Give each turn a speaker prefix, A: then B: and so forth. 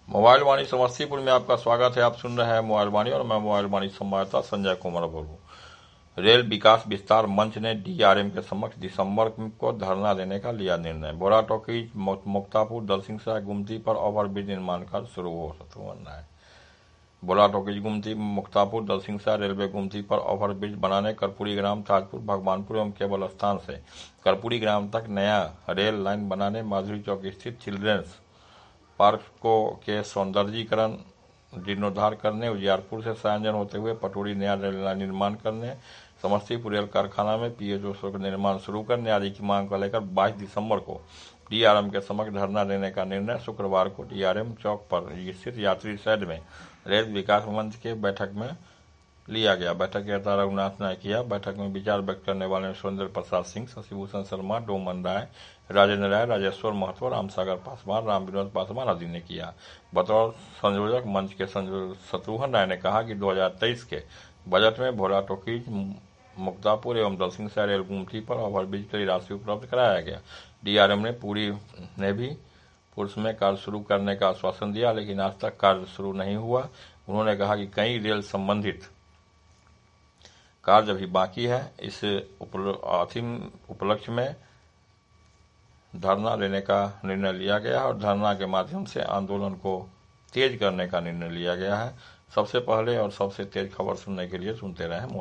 A: Mobile वाणी समस्तीपुर में आपका स्वागत है। आप सुन रहे हैं मोबाइल वाणी और मैं मोबाइल वाणी संवाददाता संजय कुमार बोलूँ। रेल विकास विस्तार मंच ने डीआरएम के समक्ष दिसंबर को धरना देने का लिया निर्णय। बोरा टॉकीज मुक्तापुर दलसिंहसराय गुमती पर ओवरब्रिज निर्माण कार्य शुरू होना है। बोरा टॉकीज गुमती मुक्तापुर दलसिंहसराय रेलवे गुमती पर ओवरब्रिज बनाने कर्पूरी ग्राम ताजपुर भगवानपुर एवं केवल स्थान से कर्पूरी ग्राम तक नया रेल लाइन बनाने माधुरी चौक स्थित चिल्ड्रेंस पार्क के सौंदर्यीकरण जीर्णोद्धार करने उजियारपुर से सायंजन होते हुए पटोरी नया रेल लाइन निर्माण करने समस्तीपुर रेल कारखाना में पीएचओ का निर्माण शुरू करने आदि की मांग को लेकर 22 दिसंबर को डीआरएम के समक्ष धरना देने का निर्णय शुक्रवार को डीआरएम चौक पर स्थित यात्री शेड में रेल विकास मंच के बैठक में लिया गया। बैठक के अध्यक्षता रघुनाथ नायक किया। बैठक में विचार व्यक्त करने वाले सुरेंद्र प्रसाद सिंह, शशिभूषण शर्मा, डोमन राय, राजेंद्र राय, राजेश्वर महतो, रामसागर पासवान, राम विनोद पासवान आदि ने किया। बतौर संयोजक मंच के शत्रुघ्न राय ने कहा कि 2023 के बजट में भोला टॉकीज मुक्तापुर एवं दलसिंहसराय रेल गुमती पर ओवरब्रिज के लिए राशि उपलब्ध कराया गया। डीआरएम ने भी पूर्व में कार्य शुरू करने का आश्वासन दिया, लेकिन आज तक कार्य शुरू नहीं हुआ। उन्होंने कहा कि कई रेल संबंधित कार्य अभी बाकी है। इस उपलक्ष्य में धरना लेने का निर्णय लिया गया और धरना के माध्यम से आंदोलन को तेज करने का निर्णय लिया गया है। सबसे पहले और सबसे तेज खबर सुनने के लिए सुनते रहें।